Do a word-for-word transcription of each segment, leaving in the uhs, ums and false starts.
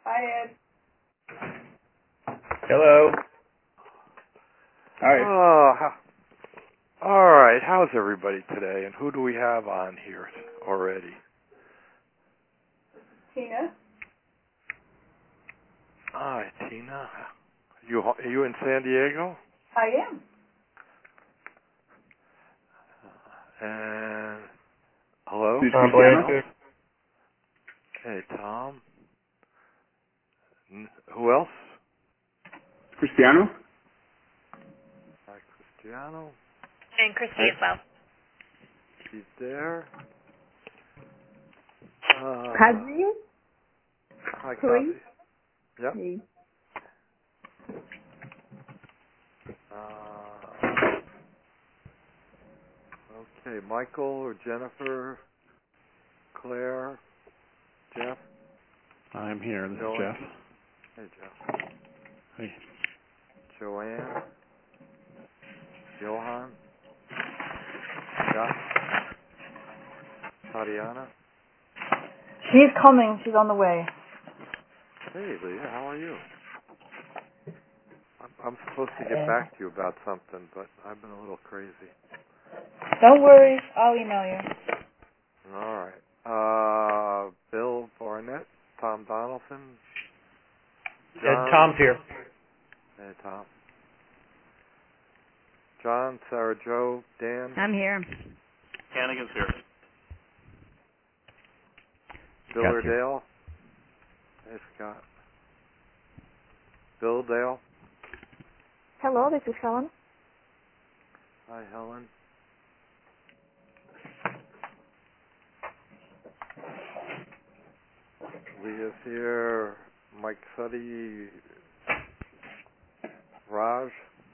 Hi, Ed. Hello. Hi. Oh, ho- all right. How's everybody today? And who do we have on here already? Tina. Hi, Tina. You are you in San Diego? I am. And hello. Who's Tom Cristiano? Blanchard. Hey, Tom. N- who else? Cristiano? Hi, Cristiano. And Christy Hi. as well. She's there. Uh, Kazi? hi, Sorry? Kazi. Yep. Hey. Uh, okay, Michael or Jennifer, Claire, Jeff. I'm here. This is Joanne. Jeff. Hey, Jeff. Hey. Joanne. Johan. Scott. Tatiana. She's coming. She's on the way. Hey, Leah. How are you? I'm, I'm supposed to get back to you about something, but I've been a little crazy. Don't worry. I'll email you. All right. Uh, Bill Barnett. Tom Donaldson. John. Ed, Tom's here. Hey, Tom. John, Sarah Joe, Dan. I'm here. Hannigan's here. Bill Scott's here. Dale. Hey, Scott. Bill Dale. Hello, this is Helen. Hi, Helen. Leah's here. Mike Suddy. Raj.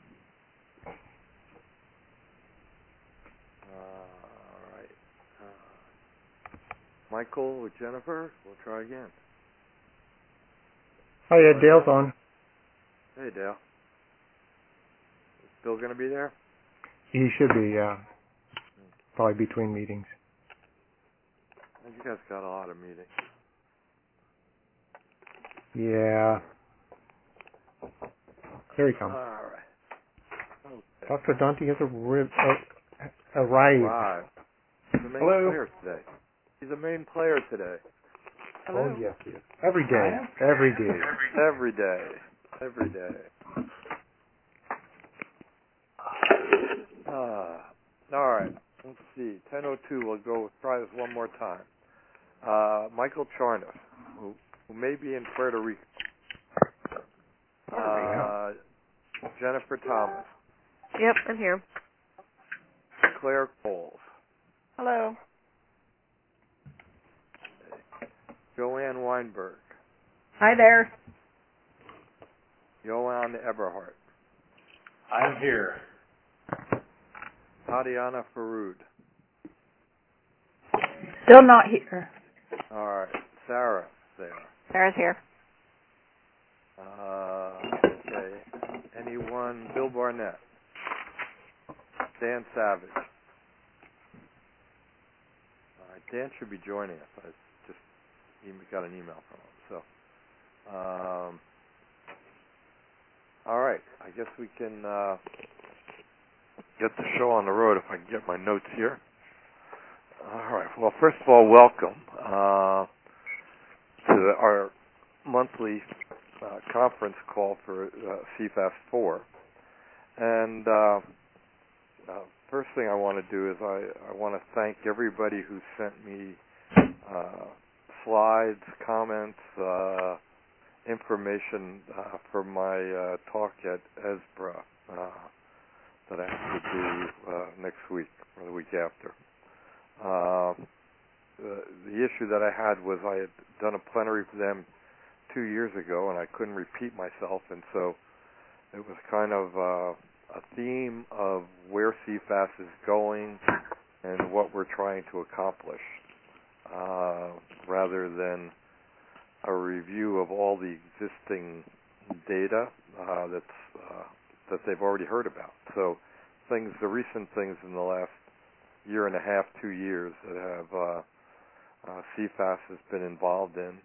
Uh, all right. Uh, Michael with Jennifer. We'll try again. Hi, Ed. Dale's on. Hey, Dale. Is Bill going to be there? He should be, yeah. Probably between meetings. You guys got a lot of meetings. Yeah. Here he comes. All right. Okay. Doctor Dante has arri- uh, arrived. Arrived. He's the main Hello. player today. He's the main player today. Oh, yes, yes. Every day. Every day. Every day. Every day. Uh, all right. Let's see. ten oh two. We'll go try this one more time. Uh, Michael Charnoff, who, who may be in Puerto Rico. Uh, Jennifer Thomas. Yep, I'm here. Claire Coles. Hello. Joanne Weinberg. Hi there. Johan Eberhardt. I'm here. Tatiana Faroud. Still not here. All right. Sarah there. Sarah's here. Uh, okay. Anyone? Bill Barnett. Dan Savage. All right. Dan should be joining us. I just he got an email from him. So, um, all right. I guess we can uh, get the show on the road if I can get my notes here. All right. Well, first of all, welcome uh, to our monthly uh, conference call for uh, C FAS four. And uh, uh, first thing I want to do is I, I want to thank everybody who sent me uh, slides, comments, uh, information uh, for my uh, talk at E S B R A uh, that I have to do uh, next week or the week after. Uh, the, the issue that I had was I had done a plenary for them two years ago, and I couldn't repeat myself, and so it was kind of uh, a theme of where C FAS is going and what we're trying to accomplish, uh, rather than a review of all the existing data uh, that's uh, that they've already heard about. So things, the recent things in the last year and a half, two years that have uh, uh, C FAS has been involved in,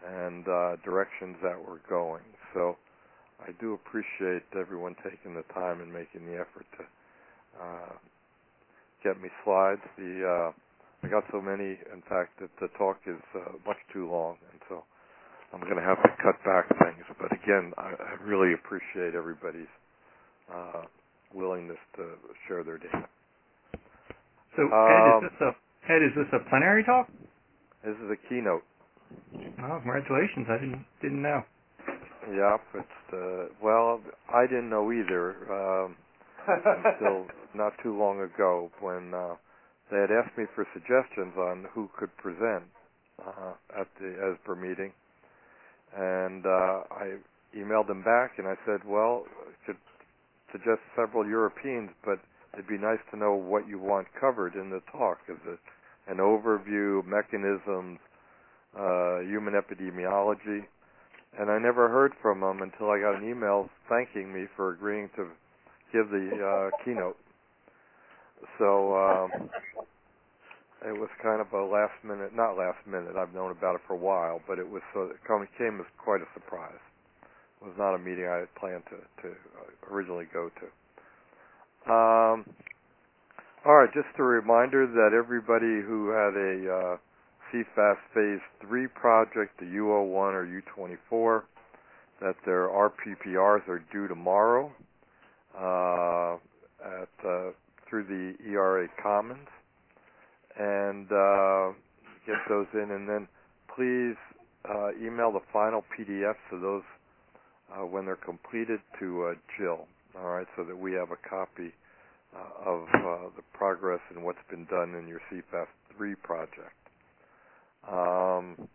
and uh, directions that we're going. So I do appreciate everyone taking the time and making the effort to uh, get me slides. The uh, I got so many, in fact, that the talk is uh, much too long, and so I'm going to have to cut back things. But again, I, I really appreciate everybody's uh, willingness to share their data. So, Ed, is Um, this a Ed, is this a plenary talk? this is a keynote. Oh, congratulations! I didn't didn't know. Yep, it's the well, I didn't know either um, until not too long ago when uh, they had asked me for suggestions on who could present uh, at the E S B R meeting, and uh, I emailed them back and I said, well, I could suggest several Europeans, but it'd be nice to know what you want covered in the talk. Is it an overview, mechanisms, uh, human epidemiology? And I never heard from them until I got an email thanking me for agreeing to give the uh, keynote. So um, it was kind of a last minute, not last minute, I've known about it for a while, but it was uh, it come- came as quite a surprise. It was not a meeting I had planned to, to uh, originally go to. Um, all right, just a reminder that everybody who had a uh, C FAST Phase three project, the U oh one or U twenty-four, that their R P P Rs are due tomorrow uh, at uh, through the E R A Commons, and uh, get those in, and then please uh, email the final P D Fs of those uh, when they're completed to uh, Jill. All right, so that we have a copy uh, of uh, the progress and what's been done in your C FAST three project. Um,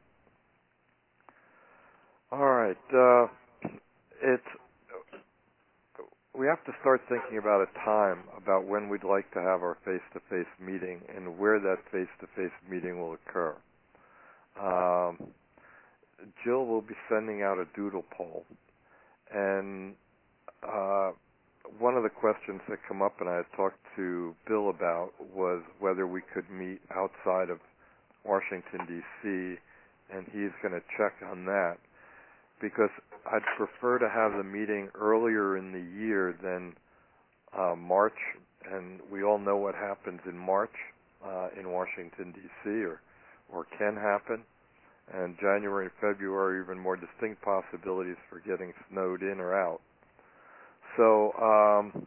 all right, uh, it's we have to start thinking about a time about when we'd like to have our face-to-face meeting and where that face-to-face meeting will occur. Um, Jill will be sending out a doodle poll, and uh, one of the questions that come up, and I had talked to Bill about, was whether we could meet outside of Washington, D C, and he's going to check on that, because I'd prefer to have the meeting earlier in the year than uh, March, and we all know what happens in March uh, in Washington, D C, or, or can happen, and January and February are even more distinct possibilities for getting snowed in or out. So, um,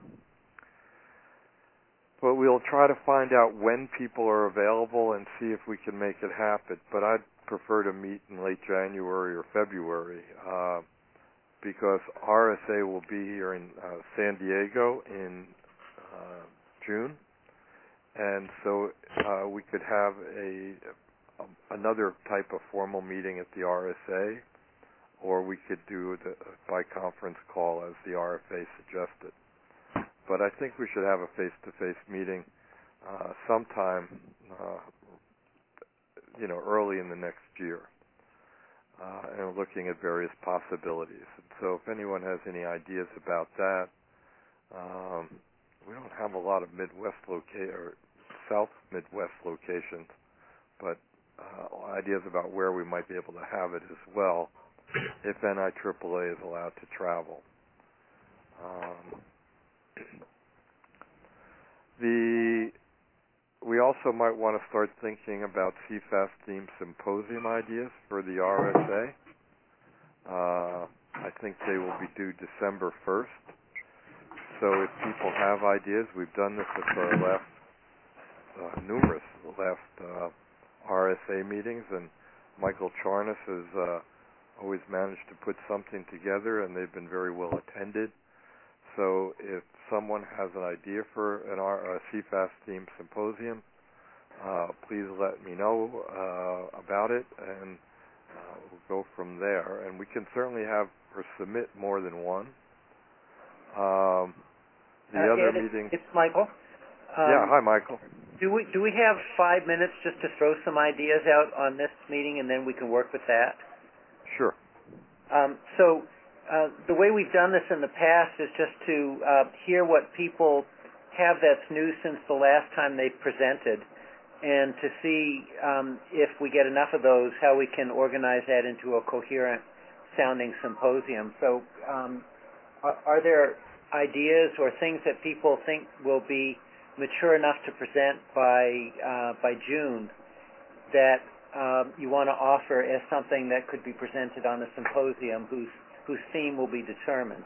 but we'll try to find out when people are available and see if we can make it happen. But I'd prefer to meet in late January or February uh, because R S A will be here in uh, San Diego in uh, June, and so uh, we could have a um, another type of formal meeting at the R S A, or we could do the by conference call as the R F A suggested. But I think we should have a face-to-face meeting uh, sometime, uh, you know, early in the next year, uh, and looking at various possibilities. And so if anyone has any ideas about that, um, we don't have a lot of Midwest loca- or South Midwest locations, but uh, ideas about where we might be able to have it as well, if N I triple A is allowed to travel. Um, the we also might want to start thinking about C FAST themed symposium ideas for the R S A. Uh, I think they will be due December first. So if people have ideas, we've done this at the last uh, numerous last uh, R S A meetings, and Michael Charnas has uh, always managed to put something together, and they've been very well attended. So if someone has an idea for an R- a C FAST themed symposium, uh, please let me know uh, about it, and uh, we'll go from there. And we can certainly have or submit more than one. Um, the Uh, other Ed, meeting. it's Michael. Um, yeah, hi, Michael. Do we do we have five minutes just to throw some ideas out on this meeting, and then we can work with that? Sure. Um, so uh, the way we've done this in the past is just to uh, hear what people have that's new since the last time they presented, and to see um, if we get enough of those, how we can organize that into a coherent sounding symposium. So um, are, are there ideas or things that people think will be mature enough to present by uh, by June that um, you want to offer as something that could be presented on a symposium whose whose theme will be determined?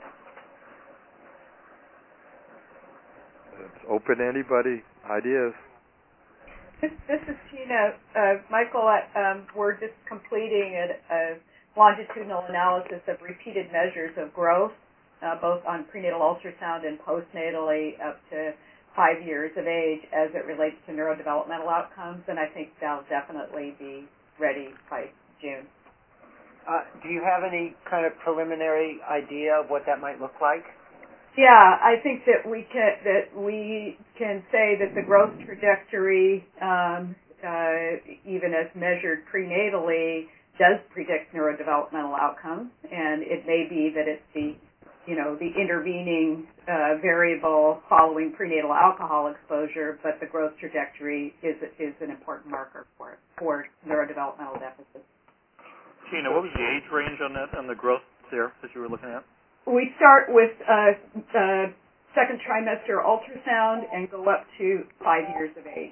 It's open to anybody. Ideas. This, this is Tina. Uh, Michael, um, we're just completing a, a longitudinal analysis of repeated measures of growth, uh, both on prenatal ultrasound and postnatally up to five years of age as it relates to neurodevelopmental outcomes, and I think that'll definitely be ready by June. Uh, do you have any kind of preliminary idea of what that might look like? Yeah, I think that we can that we can say that the growth trajectory, um, uh, even as measured prenatally, does predict neurodevelopmental outcomes, and it may be that it's the you know the intervening uh, variable following prenatal alcohol exposure, but the growth trajectory is is an important marker for it, for neurodevelopmental deficits. Tina, what was the age range on that on the growth there that you were looking at? We start with uh, uh, second trimester ultrasound and go up to five years of age.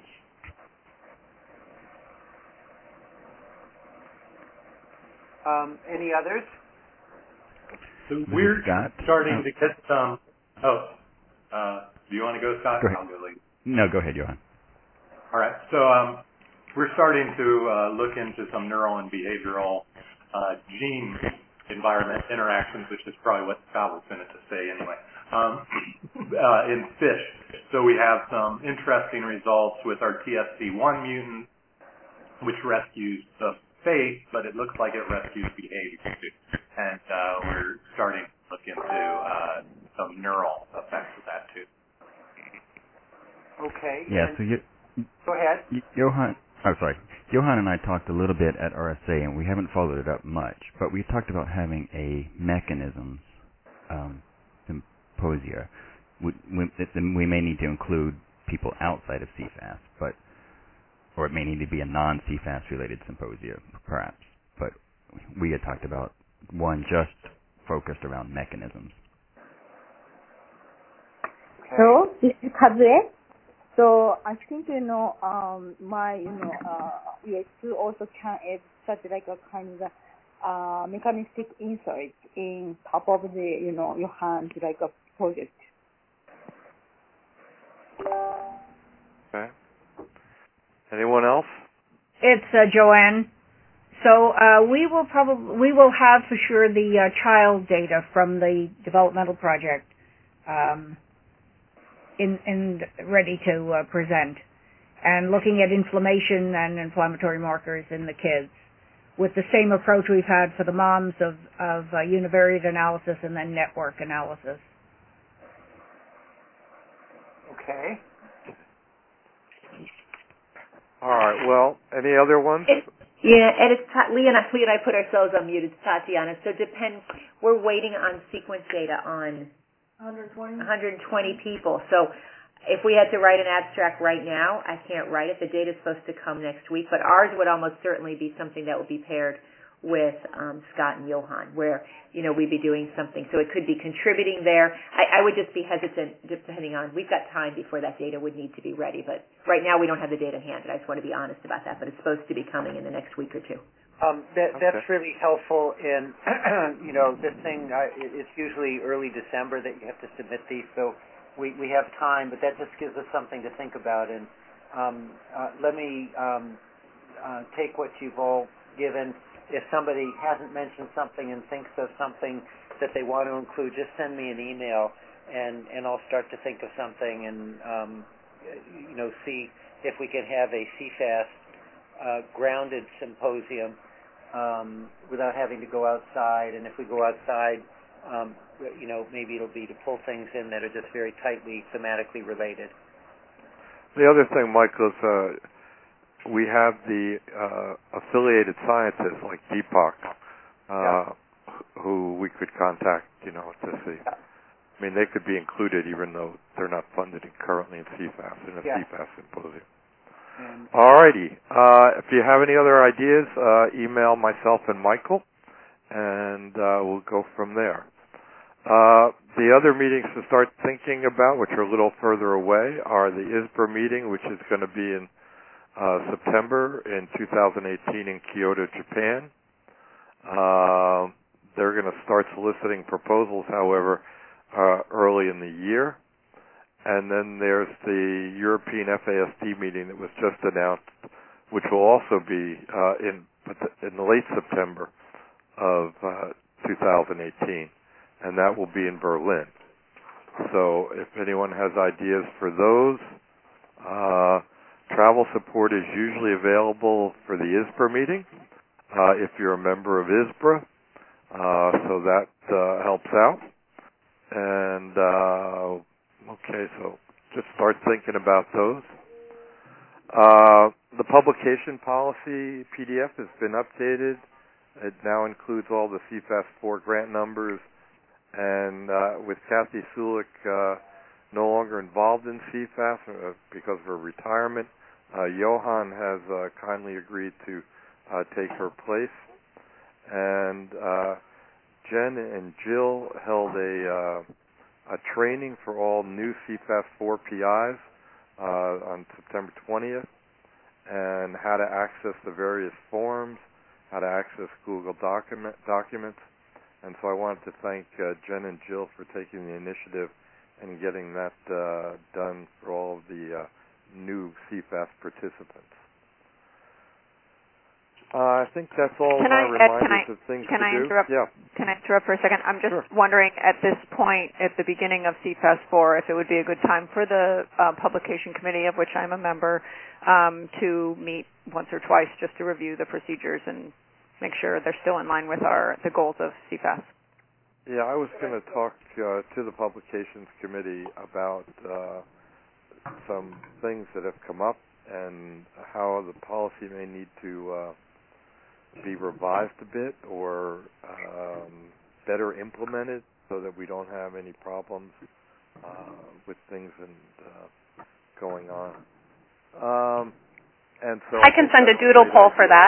Um, any others? So we're Scott. starting Oh. to get some. Oh, uh, do you want to go, Scott? Go ahead. I'll go later. No, go ahead, Johan. All right. So um, we're starting to uh, look into some neural and behavioral uh, gene environment interactions, which is probably what Scott was going to say anyway, um, uh, in fish. So we have some interesting results with our T S C one mutant, which rescues the face, but it looks like it rescues behavior too. And uh, we're starting to look into uh, some neural effects of that too. Okay. Yeah, and- so you, Go ahead. Y- Johan, oh sorry, Johan and I talked a little bit at R S A, and we haven't followed it up much, but we talked about having a mechanisms um, symposia. We, we, it, we may need to include people outside of C F A S, but or it may need to be a non-C F A S related symposia, perhaps. But we had talked about one just focused around mechanisms. Okay. So this is Kazue. So I think you know um, my you know uh, E S two also can add such like a kind of uh, mechanistic insight in top of the you know Johan's like a project. Okay. Anyone else? It's uh, Joanne. So uh, we will probably we will have for sure the uh, child data from the developmental project um, in in ready to uh, present, and looking at inflammation and inflammatory markers in the kids, with the same approach we've had for the moms of of uh, univariate analysis and then network analysis. Okay. All right. Well, any other ones? It, yeah, and it's Ta- Lee and I. Lee and I put ourselves on mute. It's Tatiana. So it depends. We're waiting on sequence data on one hundred twenty one hundred twenty people. So if we had to write an abstract right now, I can't write it. The data's supposed to come next week, but ours would almost certainly be something that would be paired with um, Scott and Johan, where you know we'd be doing something. So it could be contributing there. I, I would just be hesitant, depending on. We've got time before that data would need to be ready, but right now we don't have the data in hand. And I just want to be honest about that. But it's supposed to be coming in the next week or two. Um, that, Okay. That's really helpful. In you know, this thing uh, it- it's usually early December that you have to submit these, so we we have time. But that just gives us something to think about. And um, uh, let me um, uh, take what you've all given. If somebody hasn't mentioned something and thinks of something that they want to include, just send me an email, and and I'll start to think of something and um, you know see if we can have a C F A S uh, grounded symposium um, without having to go outside. And if we go outside, um, you know maybe it'll be to pull things in that are just very tightly thematically related. The other thing, Michael, is uh, we have the uh, affiliated scientists like Deepak, uh, Yeah. who we could contact, you know, to see. I mean, they could be included even though they're not funded currently in C F A S, in a Yeah. C F A S symposium. And All righty. Uh, if you have any other ideas, uh, email myself and Michael, and uh, we'll go from there. Uh, the other meetings to start thinking about, which are a little further away, are the I S B R A meeting, which is going to be in uh, September in two thousand eighteen in Kyoto, Japan. Uh, they're going to start soliciting proposals, however, uh, early in the year. And then there's the European F A S D meeting that was just announced, which will also be uh, in in late September of uh, two thousand eighteen, and that will be in Berlin. So if anyone has ideas for those, uh, travel support is usually available for the I S B R A meeting uh, if you're a member of I S B R A, uh, so that uh, helps out. And uh, Okay, so just start thinking about those. Uh, the publication policy P D F has been updated. It now includes all the C FAS four grant numbers. And uh, with Kathy Sulik uh, no longer involved in C FAS uh, because of her retirement, uh, Johan has uh, kindly agreed to uh, take her place. And uh, Jen and Jill held a... Uh, a training for all new C FAS four P Is uh, on September twentieth, and how to access the various forms, how to access Google document, documents. And so I wanted to thank uh, Jen and Jill for taking the initiative and getting that uh, done for all of the uh, new C FAS participants. Uh, I think that's all Can my I, Ed, reminders can I, of things can to I do. interrupt? Yeah. Can I interrupt for a second? I'm just Sure. wondering at this point, at the beginning of C FAS four, if it would be a good time for the uh, publication committee, of which I'm a member, um, to meet once or twice just to review the procedures and make sure they're still in line with our the goals of C FAS. Yeah, I was going to talk uh, to the publications committee about uh, some things that have come up and how the policy may need to uh, be revised a bit or um, better implemented so that we don't have any problems uh, with things and uh, going on. Um, and so I can send a doodle poll for that.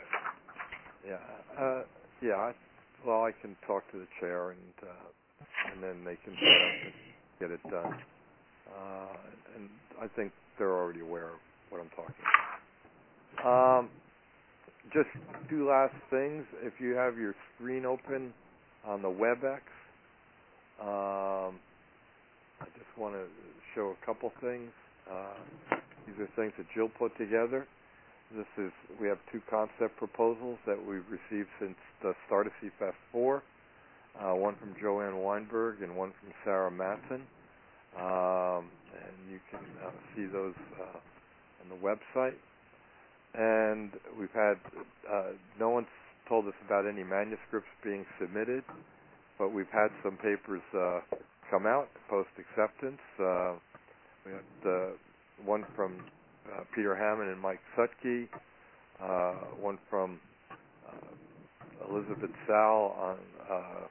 Yeah, uh, yeah. I, well, I can talk to the chair and uh, and then they can set up and get it done. Uh, and I think they're already aware of what I'm talking about. Um, just two last things. If you have your screen open on the WebEx, um, I just want to show a couple things. Uh, these are things that Jill put together. This is we have two concept proposals that we've received since the start of C FAS four. Uh, one from Joanne Weinberg and one from Sarah Matson. Um, and you can uh, see those uh, on the website. And we've had, uh, no one's told us about any manuscripts being submitted, but we've had some papers uh, come out post-acceptance. Uh, we had uh, one from uh, Peter Hammond and Mike Sutke, uh, one from uh, Elizabeth Sal on, uh,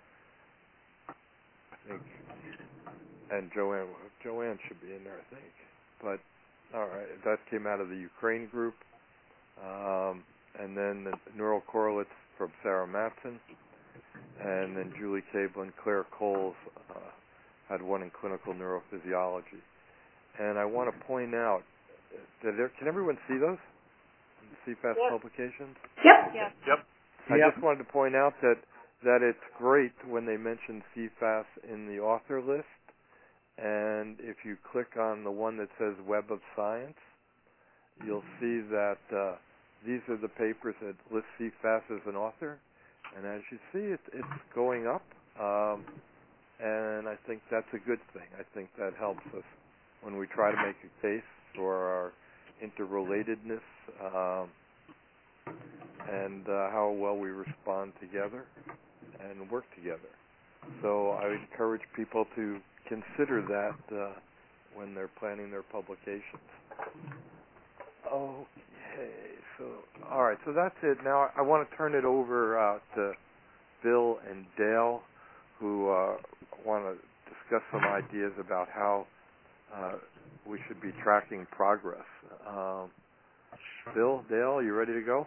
I think, and Joanne. Joanne should be in there, I think. But, all right, that came out of the Ukraine group. Um, and then the neural correlates from Sarah Matson, and then Julie Cable and Claire Coles uh, had one in clinical neurophysiology. And I want to point out, that there, can everyone see those? C FAS Yep. publications? Yep. Yep. Yep. I Yep. just wanted to point out that, that it's great when they mention C FAS in the author list. And if you click on the one that says Web of Science, you'll see that uh, these are the papers that list C FAS as an author. And as you see, it, it's going up. Um, and I think that's a good thing. I think that helps us when we try to make a case for our interrelatedness um, and uh, how well we respond together and work together. So I encourage people to consider that uh, when they're planning their publications. Okay, so all right, so that's it. Now I want to turn it over uh, to Bill and Dale, who uh, want to discuss some ideas about how uh, we should be tracking progress. Um, Bill, Dale, you ready to go?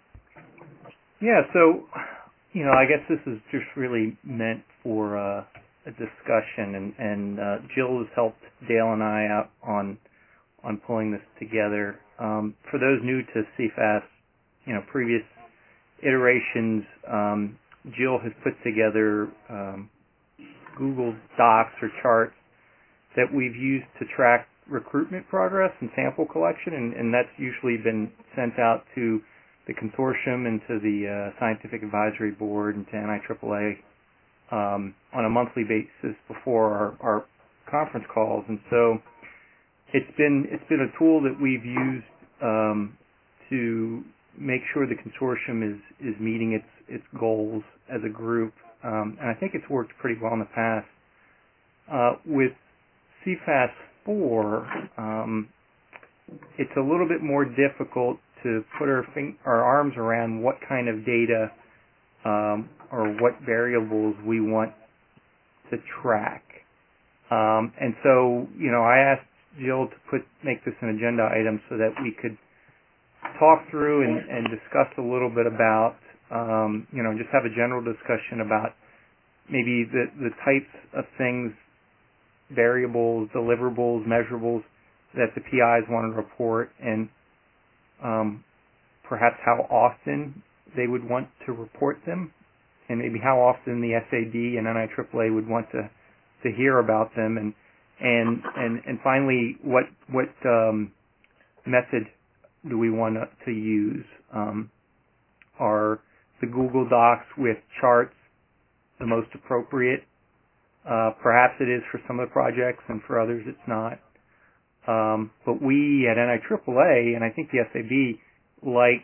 Yeah, so, you know, I guess this is just really meant for uh, a discussion, and, and uh, Jill has helped Dale and I out on on pulling this together. Um, for those new to C FAS, you know, previous iterations, um, Jill has put together um, Google Docs or charts that we've used to track recruitment progress and sample collection, and, and that's usually been sent out to the consortium and to the uh, Scientific Advisory Board and to N I triple A um, on a monthly basis before our, our conference calls. And so it's been it's been a tool that we've used um, to make sure the consortium is, is meeting its its goals as a group, um, and I think it's worked pretty well in the past. Uh, with C FAS four, um, it's a little bit more difficult to put our, fing- our arms around what kind of data um, or what variables we want to track. Um, and so, you know, I asked Jill to put make this an agenda item so that we could talk through and, and discuss a little bit about, um, you know, just have a general discussion about maybe the, the types of things, variables, deliverables, measurables that the P Is want to report, and um, perhaps how often they would want to report them, and maybe how often the S A D and N I triple A would want to, to hear about them, and and and, and finally, what what um, method do we want to use? Um, are the Google Docs with charts the most appropriate? Uh, perhaps it is for some of the projects, and for others it's not. Um, but we at N I triple A, and I think the S A B, like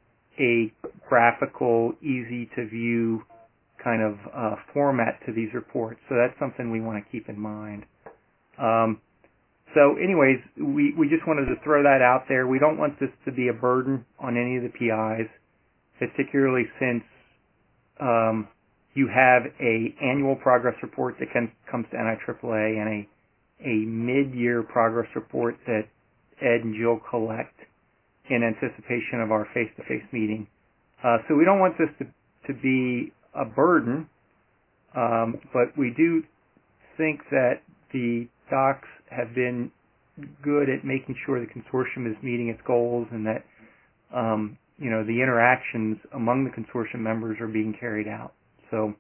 a graphical, easy-to-view kind of uh, format to these reports. So that's something we want to keep in mind. Um, so anyways, we, we just wanted to throw that out there. We don't want this to be a burden on any of the P Is, particularly since um, you have a annual progress report that can, comes to N I triple A and a a mid-year progress report that Ed and Jill collect in anticipation of our face-to-face meeting. Uh, so we don't want this to, to be a burden, um, but we do think that the docs have been good at making sure the consortium is meeting its goals, and that um, you know the interactions among the consortium members are being carried out. So,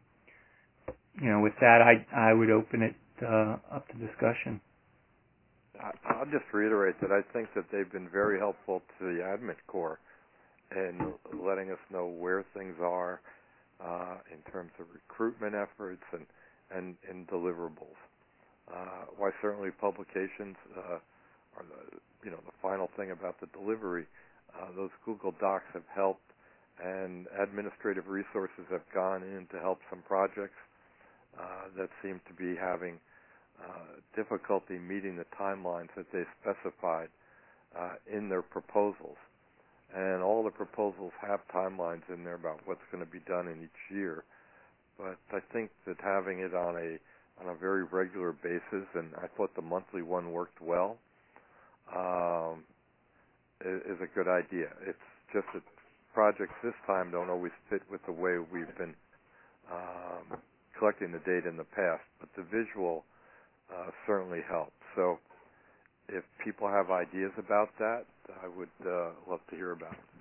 you know, with that, I I would open it uh, up to discussion. I'll just reiterate that I think that they've been very helpful to the Admit Corps in letting us know where things are uh, in terms of recruitment efforts and and, and deliverables. Uh, why certainly publications uh, are the you know the final thing about the delivery. Uh, those Google Docs have helped, and administrative resources have gone in to help some projects uh, that seem to be having uh, difficulty meeting the timelines that they specified uh, in their proposals. And all the proposals have timelines in there about what's going to be done in each year. But I think that having it on a on a very regular basis, and I thought the monthly one worked well, um, is, is a good idea. It's just that projects this time don't always fit with the way we've been um, collecting the data in the past, but the visual uh, certainly helps. So if people have ideas about that, I would uh, love to hear about it.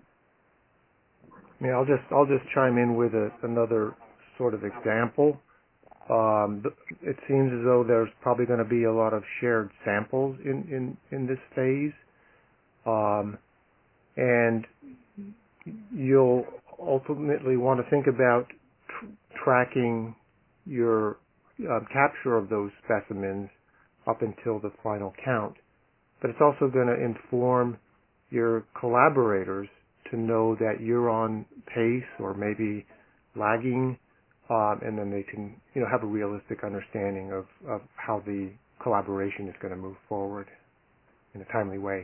Yeah, I'll just I'll just chime in with a, another sort of example. Um, it seems as though there's probably going to be a lot of shared samples in, in, in this phase. Um, and you'll ultimately want to think about tr- tracking your uh, capture of those specimens up until the final count. But it's also going to inform your collaborators to know that you're on pace or maybe lagging, um, and then they can, you know, have a realistic understanding of, of how the collaboration is going to move forward in a timely way.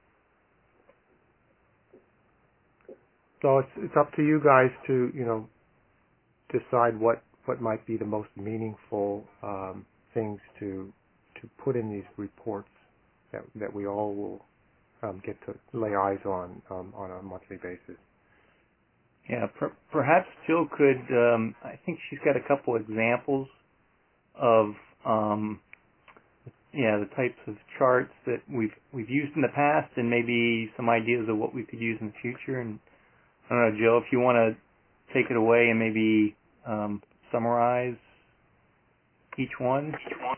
So it's it's up to you guys to, you know, decide what, what might be the most meaningful um, things to to put in these reports. that that we all will um, get to lay eyes on um, on a monthly basis. Yeah, per- perhaps Jill could. Um, I think she's got a couple examples of um, yeah the types of charts that we've we've used in the past, and maybe some ideas of what we could use in the future. And I don't know, Jill, if you want to take it away and maybe um, summarize each one.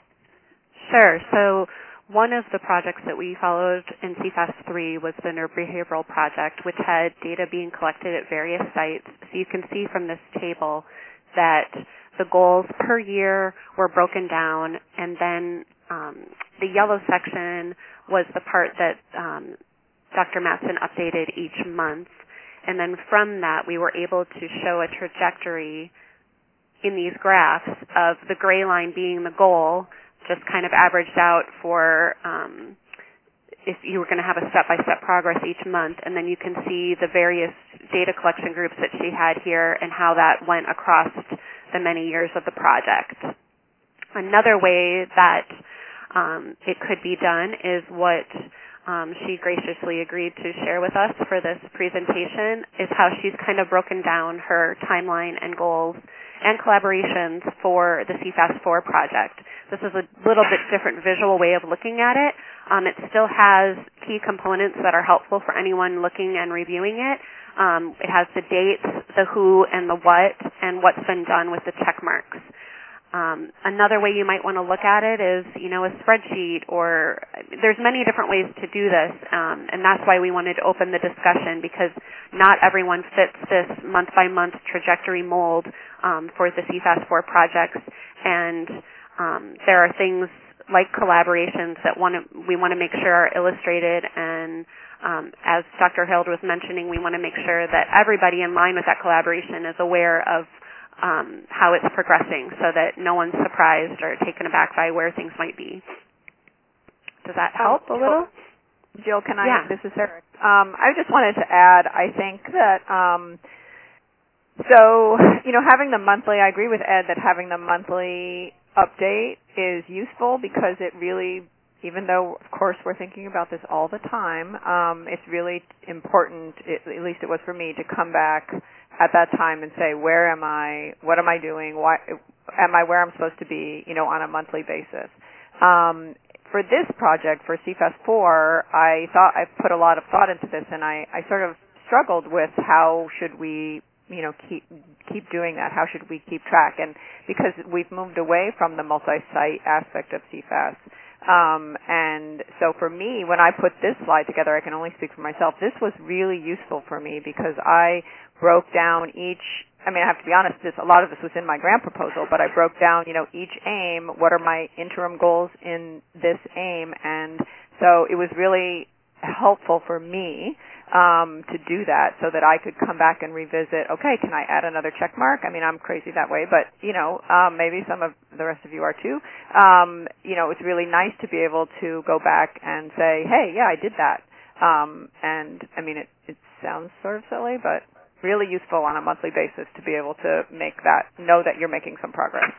Sure. So one of the projects that we followed in C FAS three was the Neurobehavioral Project, which had data being collected at various sites. So you can see from this table that the goals per year were broken down, and then um, the yellow section was the part that um, Doctor Matson updated each month. And then from that, we were able to show a trajectory in these graphs of the gray line being the goal, just kind of averaged out for um, if you were going to have a step-by-step progress each month. And then you can see the various data collection groups that she had here and how that went across the many years of the project. Another way that um, it could be done is what um, she graciously agreed to share with us for this presentation, is how she's kind of broken down her timeline and goals and collaborations for the C FAS four project. This is a little bit different visual way of looking at it. Um, it still has key components that are helpful for anyone looking and reviewing it. Um, it has the dates, the who, and the what, and what's been done with the check marks. Um, another way you might want to look at it is, you know, a spreadsheet, or there's many different ways to do this, um, and that's why we wanted to open the discussion, because not everyone fits this month-by-month trajectory mold um, for the C FAS four projects, and um, there are things like collaborations that want to, we want to make sure are illustrated, and um, as Doctor Hild was mentioning, we want to make sure that everybody in line with that collaboration is aware of Um, how it's progressing, so that no one's surprised or taken aback by where things might be. Does that help um, a little? Jill, can I? Yeah. This is Eric. Um, I just wanted to add, I think that, um, so, you know, having the monthly, I agree with Ed that having the monthly update is useful, because it really, even though, of course, we're thinking about this all the time, um, it's really important, it, at least it was for me, to come back at that time and say, where am I, what am I doing, why, am I where I'm supposed to be, you know, on a monthly basis. Um, for this project, for C FAS four, I thought, I put a lot of thought into this, and I, I sort of struggled with how should we, you know, keep keep doing that, how should we keep track, and because we've moved away from the multi-site aspect of C FAS. Um, and so for me, when I put this slide together, I can only speak for myself, this was really useful for me, because I broke down each, I mean, I have to be honest, this, a lot of this was in my grant proposal, but I broke down, you know, each aim, what are my interim goals in this aim, and so it was really helpful for me um, to do that, so that I could come back and revisit, okay, can I add another check mark? I mean, I'm crazy that way, but, you know, um, maybe some of the rest of you are too. Um, you know, it's really nice to be able to go back and say, hey, yeah, I did that. Um, and, I mean, it, it sounds sort of silly, but really useful on a monthly basis to be able to make that, know that you're making some progress.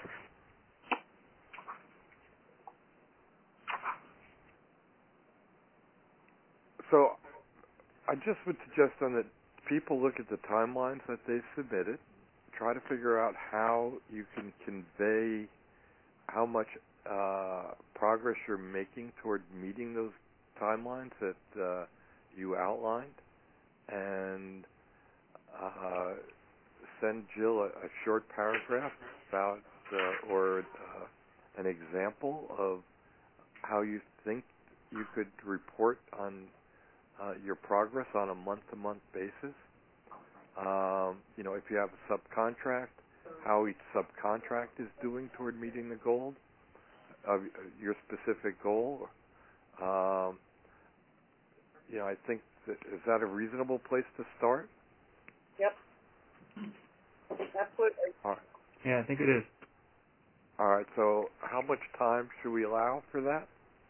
So I just would suggest then that people look at the timelines that they've submitted, try to figure out how you can convey how much uh, progress you're making toward meeting those timelines that uh, you outlined, and uh, send Jill a, a short paragraph about uh, or uh, an example of how you think you could report on uh, your progress on a month-to-month basis. Um, you know, if you have a subcontract, how each subcontract is doing toward meeting the goal of your specific goal. Um, you know, I think that, is that a reasonable place to start? Yep. Absolutely. All right. Yeah, I think it is. All right. So, how much time should we allow for that?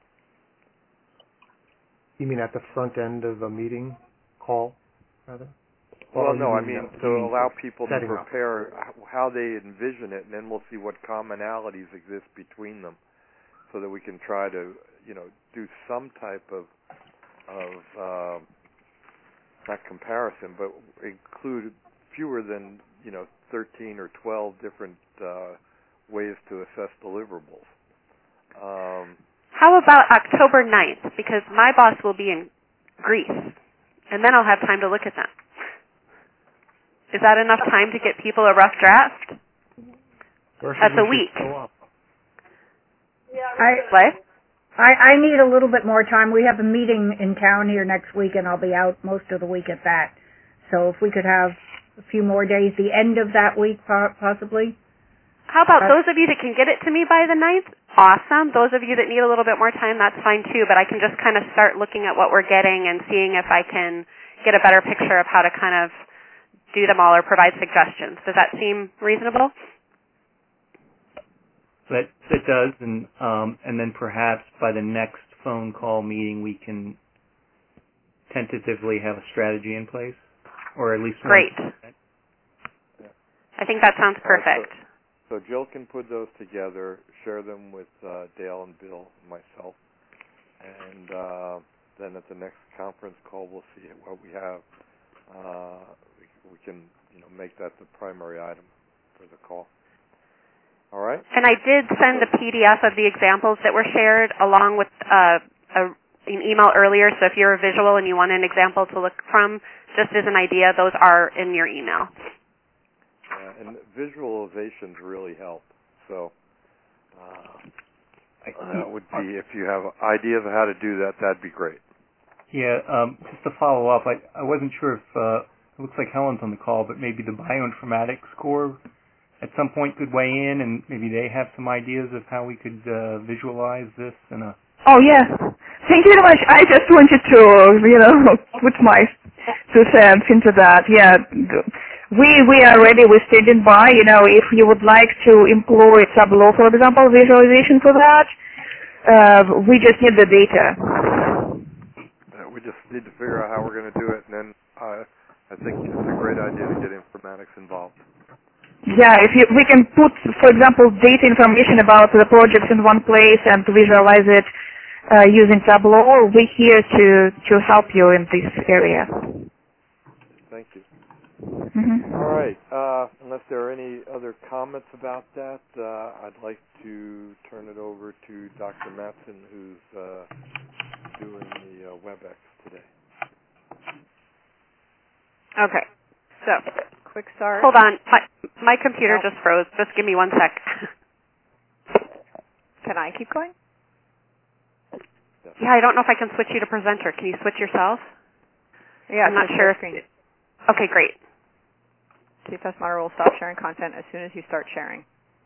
You mean at the front end of a meeting call, rather? Well, Or no, I mean, mean uh, to you mean allow people to setting up? prepare how they envision it, and then we'll see what commonalities exist between them, so that we can try to, you know, do some type of of uh, not comparison, but include fewer than, you know, thirteen or twelve different uh, ways to assess deliverables. Um, How about October ninth? Because my boss will be in Greece, and then I'll have time to look at them. Is that enough time to get people a rough draft? That's a week. I, what? I I need a little bit more time. We have a meeting in town here next week, and I'll be out most of the week at that. So if we could have a few more days, the end of that week possibly. How about those of you that can get it to me by the ninth? Awesome. Those of you that need a little bit more time, that's fine too, but I can just kind of start looking at what we're getting and seeing if I can get a better picture of how to kind of do them all or provide suggestions. Does that seem reasonable? That that does, and um, and then perhaps by the next phone call meeting we can tentatively have a strategy in place, or at least great. One. I think that sounds perfect. Uh, so, so Jill can put those together, share them with uh, Dale and Bill and myself, and uh, then at the next conference call we'll see what we have. Uh, we, we can, you know, make that the primary item for the call. All right. And I did send a P D F of the examples that were shared along with uh, a, an email earlier, so if you're a visual and you want an example to look from, just as an idea, those are in your email. Uh, and visualizations really help. So uh, that would be, if you have ideas of how to do that, that'd be great. Yeah, um, just to follow up, I, I wasn't sure if, uh, it looks like Helen's on the call, but maybe the bioinformatics core at some point could weigh in, and maybe they have some ideas of how we could uh, visualize this in a... Oh, yeah. Thank you very much. I just wanted to, you know, put my two cents into that. Yeah, we we are ready. We're standing by. You know, if you would like to employ Tableau, for example, visualization for that, uh, we just need the data. Uh, we just need to figure out how we're going to do it, and then uh, I think it's a great idea to get informatics involved. Yeah, if you, we can put, for example, data information about the projects in one place and visualize it uh, using Tableau, we're here to, to help you in this area. Thank you. Mm-hmm. All right. Uh, unless there are any other comments about that, uh, I'd like to turn it over to Doctor Matson, who's uh, doing the uh, WebEx today. Okay. So, quick start. Hold on. My, my computer just froze. Just give me one sec. Can I keep going? Yeah, I don't know if I can switch you to presenter. Can you switch yourself? Yeah, I'm not sure. If, okay, great. C F S Moderator will stop sharing content as soon as you start sharing.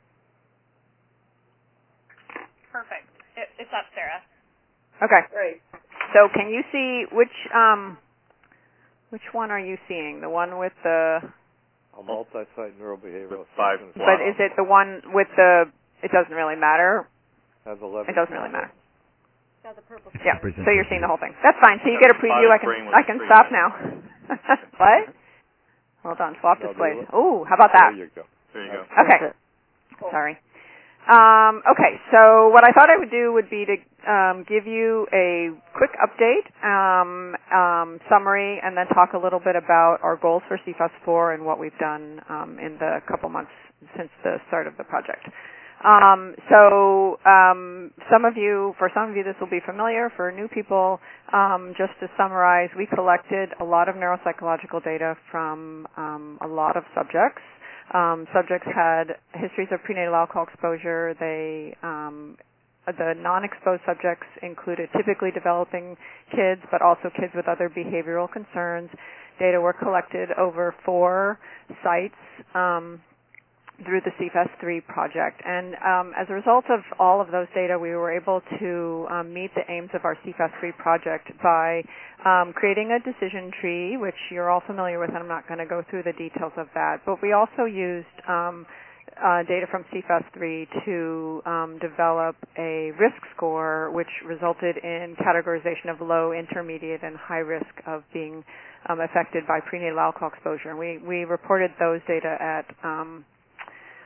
Perfect. It, it's up, Sarah. Okay. Great. So can you see which um which one are you seeing? The one with the A multi-site neurobehavioral five. assessment. But is it the one with the? It doesn't really matter. Has eleven. It doesn't really matter. Got the purple. Yeah. So you're seeing the whole thing. That's fine. So you get a preview. I can I can stop now. What? Hold on. Swap No, displays. the- Ooh, how about that? There you go. There you go. Okay. Sorry. Um, okay, so what I thought I would do would be to um, give you a quick update, um, um, summary, and then talk a little bit about our goals for C F A S four and what we've done um, in the couple months since the start of the project. Um, so um, some of you, for some of you this will be familiar. For new people, um, just to summarize, we collected a lot of neuropsychological data from um, a lot of subjects. Um, subjects had histories of prenatal alcohol exposure. They, um, the non-exposed subjects included typically developing kids, but also kids with other behavioral concerns. Data were collected over four sites um, through the C F A S three project. And um, as a result of all of those data, we were able to um, meet the aims of our C F A S three project by um, creating a decision tree, which you're all familiar with, and I'm not going to go through the details of that. But we also used um, uh, data from C F A S three to um, develop a risk score, which resulted in categorization of low, intermediate, and high risk of being um, affected by prenatal alcohol exposure. And we, we reported those data at um,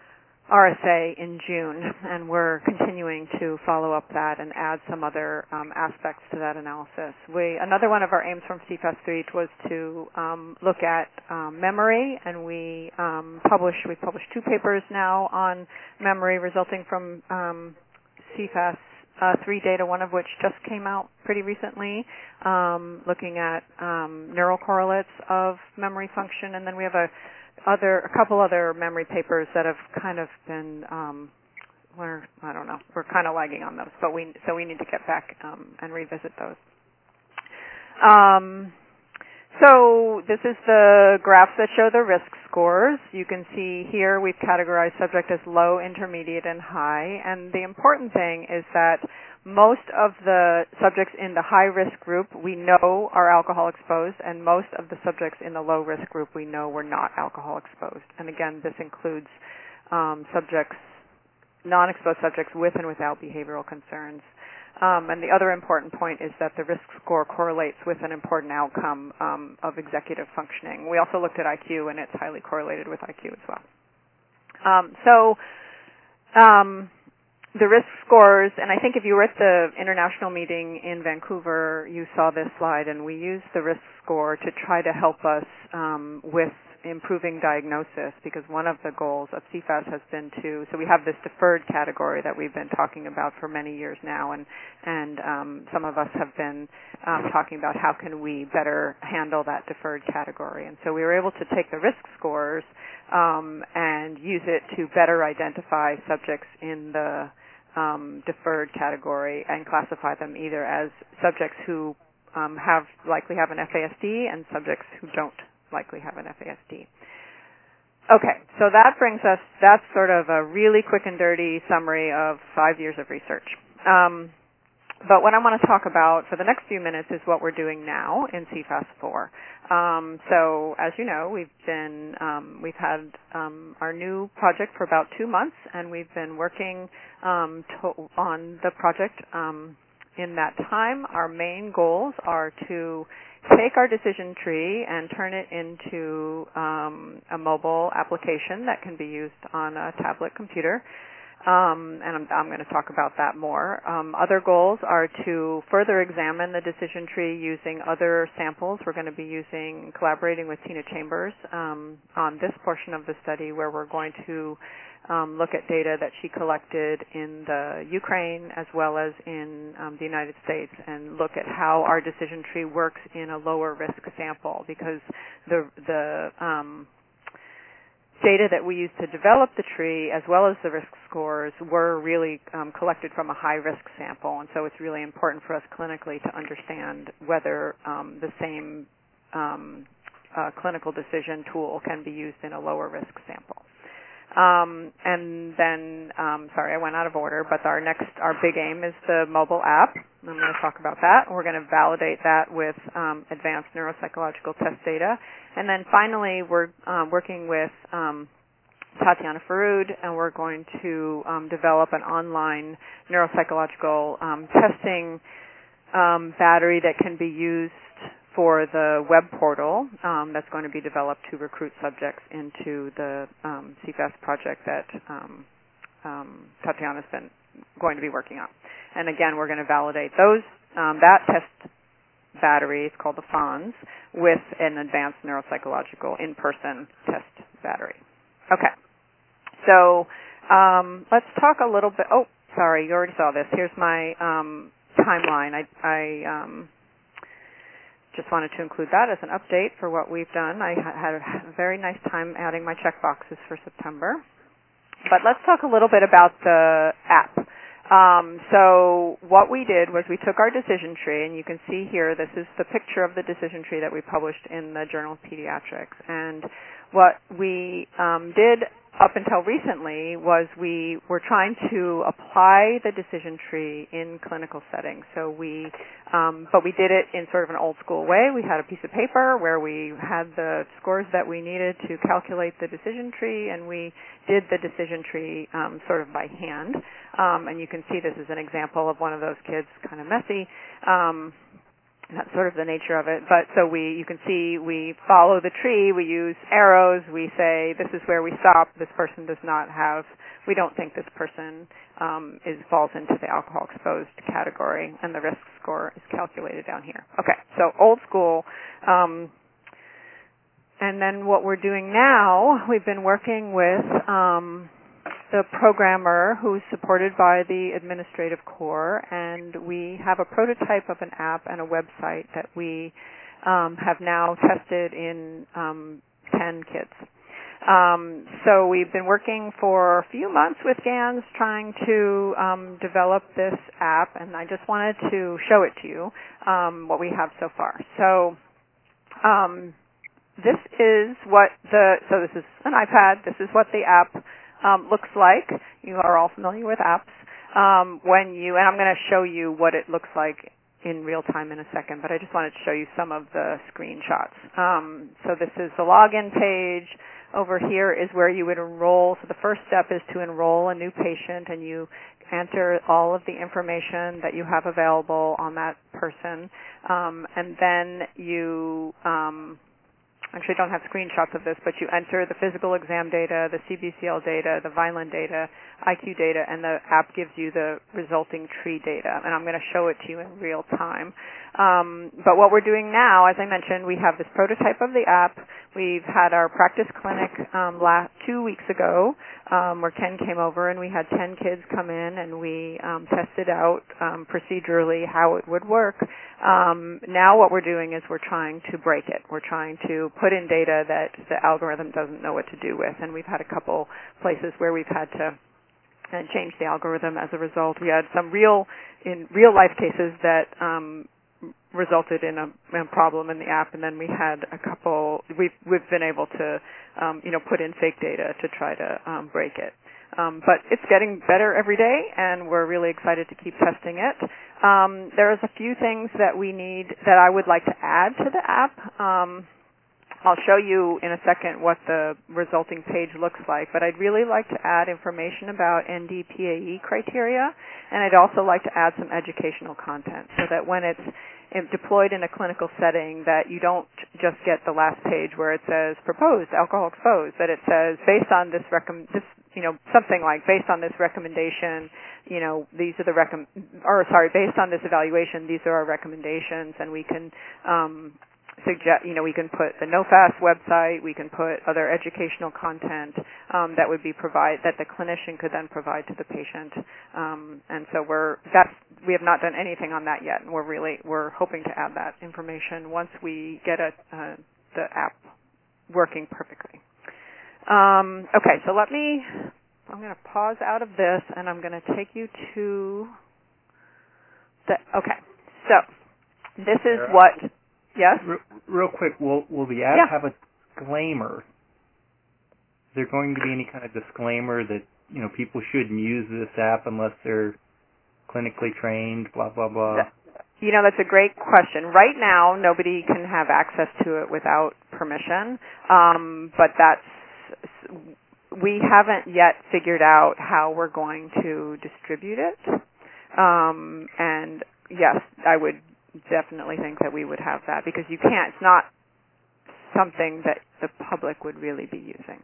R S A in June, and we're continuing to follow up that and add some other um, aspects to that analysis. We, another one of our aims from C F A S three was to um, look at um, memory, and we um, publish, we published two papers now on memory resulting from um, C F A S uh, three data, one of which just came out pretty recently, um, looking at um, neural correlates of memory function, and then we have a Other, a couple other memory papers that have kind of been, um, we're, I don't know, we're kind of lagging on those, but we, so we need to get back um, and revisit those. Um, so this is the graphs that show the risk scores. You can see here we've categorized subject as low, intermediate, and high, and the important thing is that most of the subjects in the high-risk group we know are alcohol exposed, and most of the subjects in the low-risk group we know were not alcohol exposed. And again, this includes um, subjects, non-exposed subjects with and without behavioral concerns. Um, and the other important point is that the risk score correlates with an important outcome um, of executive functioning. We also looked at I Q, and it's highly correlated with I Q as well. Um, so, um, the risk scores, and I think if you were at the international meeting in Vancouver, you saw this slide, and we used the risk score to try to help us um, with improving diagnosis, because one of the goals of C F A S has been to, so we have this deferred category that we've been talking about for many years now, and, and um, some of us have been um, talking about how can we better handle that deferred category. And so we were able to take the risk scores um, and use it to better identify subjects in the um, deferred category and classify them either as subjects who um, have likely have an F A S D and subjects who don't likely have an F A S D. Okay, so that brings us, that's sort of a really quick and dirty summary of five years of research. Um, but what I want to talk about for the next few minutes is what we're doing now in C F A S four. Um, so, as you know, we've been, um, we've had um, our new project for about two months, and we've been working um, to, on the project. Um, in that time, our main goals are to take our decision tree and turn it into um, a mobile application that can be used on a tablet computer. Um, and I'm, I'm going to talk about that more. Um, other goals are to further examine the decision tree using other samples. We're going to be using, collaborating with Tina Chambers um, on this portion of the study, where we're going to um, look at data that she collected in the Ukraine as well as in um, the United States, and look at how our decision tree works in a lower risk sample, because the the um, data that we used to develop the tree, as well as the risk scores, were really um, collected from a high-risk sample, and so it's really important for us clinically to understand whether um, the same um, uh, clinical decision tool can be used in a lower-risk sample. Um, and then, um, sorry, I went out of order, but our next, our big aim is the mobile app. I'm going to talk about that. We're going to validate that with um, advanced neuropsychological test data. And then finally, we're um, working with um, Tatiana Farud, and we're going to um, develop an online neuropsychological um, testing um, battery that can be used for the web portal um, that's going to be developed to recruit subjects into the um, C F A S project that um, um, Tatiana's been going to be working on. And again, we're going to validate those um, that test battery, it's called the F O N S, with an advanced neuropsychological in-person test battery. Okay, so um, let's talk a little bit. Oh, sorry, you already saw this. Here's my um, timeline. I, I um, just wanted to include that as an update for what we've done. I had a very nice time adding my check boxes for September. But let's talk a little bit about the app. Um, so what we did was we took our decision tree, and you can see here, this is the picture of the decision tree that we published in the Journal of Pediatrics. And what we um, did up until recently was we were trying to apply the decision tree in clinical settings. So we, um, but we did it in sort of an old school way. We had a piece of paper where we had the scores that we needed to calculate the decision tree, and we did the decision tree um, sort of by hand. Um, and you can see this is an example of one of those kids, kind of messy. Um, that's sort of the nature of it. But so we, you can see, we follow the tree. We use arrows. We say this is where we stop. This person does not have. We don't think this person um, is falls into the alcohol exposed category, and the risk score is calculated down here. Okay, so old school. Um, and then what we're doing now, we've been working with um, the programmer who's supported by the administrative core, and we have a prototype of an app and a website that we um, have now tested in um, ten kids. Um, so we've been working for a few months with GANS trying to um, develop this app, and I just wanted to show it to you, um, what we have so far. So um, this is what the, so this is an iPad, this is what the app um, looks like. You are all familiar with apps. Um, when you, and I'm going to show you what it looks like in real time in a second, but I just wanted to show you some of the screenshots. Um, so this is the login page. Over here is where you would enroll. So the first step is to enroll a new patient, and you enter all of the information that you have available on that person. Um, and then you um, actually don't have screenshots of this, but you enter the physical exam data, the C B C L data, the Vineland data, I Q data, and the app gives you the resulting tree data. And I'm going to show it to you in real time. Um, but what we're doing now, as I mentioned, we have this prototype of the app. We've had our practice clinic um, last, two weeks ago um, where Ken came over, and we had ten kids come in, and we um, tested out um, procedurally how it would work. Um, now what we're doing is we're trying to break it. We're trying to put in data that the algorithm doesn't know what to do with, and we've had a couple places where we've had to uh, change the algorithm as a result. We had some real, in real life cases that um, resulted in a, a problem in the app, and then we had a couple. We've we've been able to, um, you know, put in fake data to try to um, break it. Um, but it's getting better every day, and we're really excited to keep testing it. Um, there's a few things that we need that I would like to add to the app. Um, I'll show you in a second what the resulting page looks like, but I'd really like to add information about N D P A E criteria, and I'd also like to add some educational content so that when it's deployed in a clinical setting, that you don't just get the last page where it says proposed alcohol exposed, that it says based on this recomm this you know something like based on this recommendation, you know these are the recomm or sorry based on this evaluation, these are our recommendations, and we can um, suggest, you know, we can put the NoFast website, we can put other educational content um, that would be provide that the clinician could then provide to the patient. Um, and so we're that's we have not done anything on that yet, and we're really we're hoping to add that information once we get a, uh, the app working perfectly. Um, okay, so let me. I'm going to pause out of this, and I'm going to take you to the. Okay, so this is what. Yes? Real, real quick, will will the app yeah. have a disclaimer? Is there going to be any kind of disclaimer that, you know, people shouldn't use this app unless they're clinically trained, blah, blah, blah? You know, that's a great question. Right now, nobody can have access to it without permission, um, but that's, we haven't yet figured out how we're going to distribute it. Um, and yes, I would definitely think that we would have that, because you can't, it's not something that the public would really be using.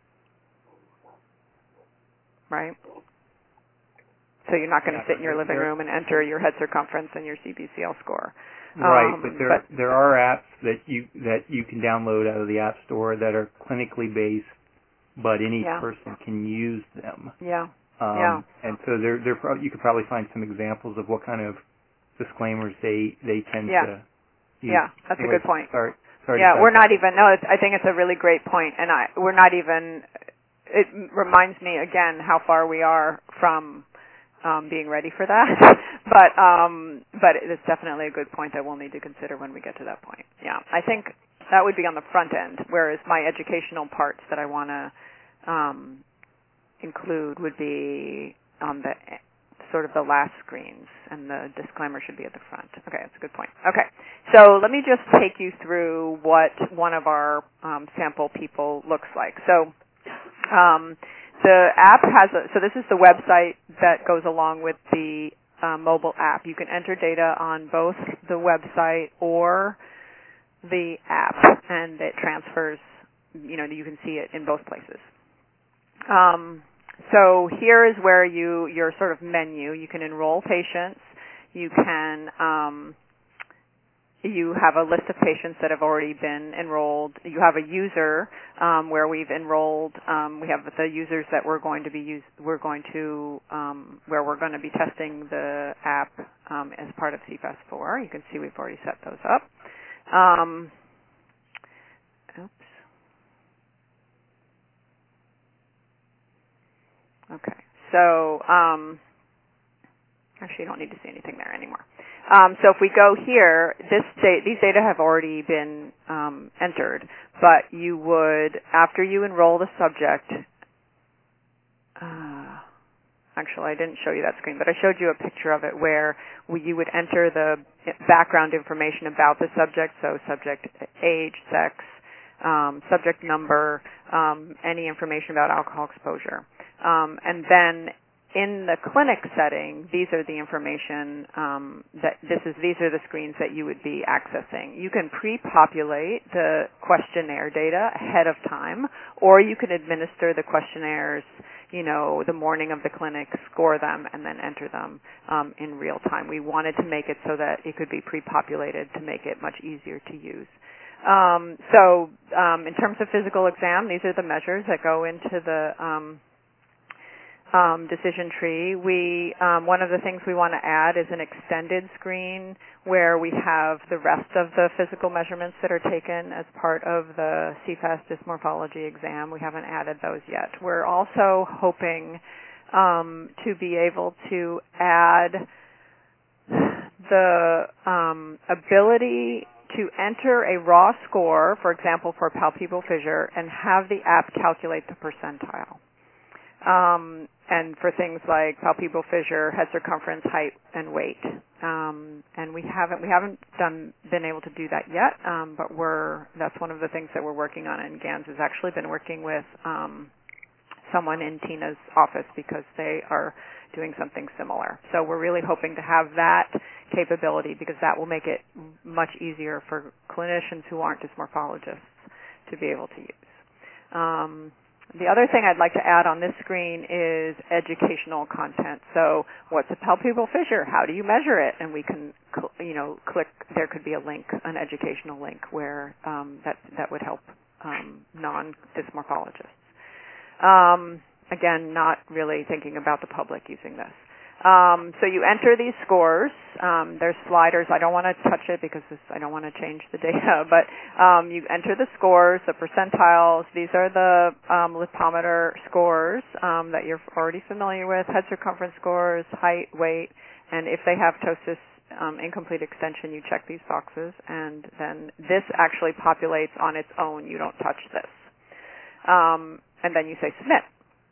Right? So you're not going to yeah, sit in your living room and enter your head circumference and your C B C L score. Right, um, but there but, there are apps that you that you can download out of the App Store that are clinically based, but any yeah. person can use them. Yeah. Um, yeah. And so there there you could probably find some examples of what kind of disclaimers they they tend yeah. to use. Yeah, that's Anyways, a good point. Sorry, sorry yeah, to we're not even. No, it's, I think it's a really great point, and I we're not even. It reminds me again how far we are from um, being ready for that. but um, but it's definitely a good point that we'll need to consider when we get to that point. Yeah, I think that would be on the front end, whereas my educational parts that I want to um, include would be on the sort of the last screens, and the disclaimer should be at the front. Okay, that's a good point. Okay, so let me just take you through what one of our um, sample people looks like. So um, the app has a, so this is the website that goes along with the uh, mobile app. You can enter data on both the website or the app, and it transfers, you know, you can see it in both places. Um, so here is where you, your sort of menu, you can enroll patients, you can, um, you have a list of patients that have already been enrolled. You have a user um, where we've enrolled. Um, we have the users that we're going to be use, we're going to um, where we're going to be testing the app um, as part of C F A S four. You can see we've already set those up. Um, oops. Okay. So um, actually, you don't need to see anything there anymore. Um, so if we go here, this da- these data have already been um, entered, but you would, after you enroll the subject, uh, actually I didn't show you that screen, but I showed you a picture of it where we, you would enter the background information about the subject, so subject age, sex, um, subject number, um, any information about alcohol exposure. Um, and then in the clinic setting, these are the information um, that this is. These are the screens that you would be accessing. You can pre-populate the questionnaire data ahead of time, or you can administer the questionnaires, you know, the morning of the clinic, score them, and then enter them um, in real time. We wanted to make it so that it could be pre-populated to make it much easier to use. Um, so, um, in terms of physical exam, these are the measures that go into the um, Um, decision tree. We um, one of the things we want to add is an extended screen where we have the rest of the physical measurements that are taken as part of the C F A S dysmorphology exam. We haven't added those yet. We're also hoping um, to be able to add the um, ability to enter a raw score, for example, for palpebral fissure, and have the app calculate the percentile. Um, and for things like palpebral fissure, head circumference, height, and weight. Um, and we haven't we haven't done been able to do that yet, um, but we're that's one of the things that we're working on. And Gans has actually been working with um, someone in Tina's office because they are doing something similar. So we're really hoping to have that capability because that will make it much easier for clinicians who aren't dysmorphologists to be able to use. Um, The other thing I'd like to add on this screen is educational content. So what's a palpebral fissure? How do you measure it? And we can, you know, click, there could be a link, an educational link where um, that, that would help um, non-dysmorphologists. Um, again, not really thinking about the public using this. Um, so you enter these scores. Um, there's sliders. I don't want to touch it because this, I don't want to change the data, but um, you enter the scores, the percentiles. These are the um, lipometer scores um, that you're already familiar with, head circumference scores, height, weight, and if they have ptosis um, incomplete extension, you check these boxes, and then this actually populates on its own. You don't touch this. Um, and then you say submit.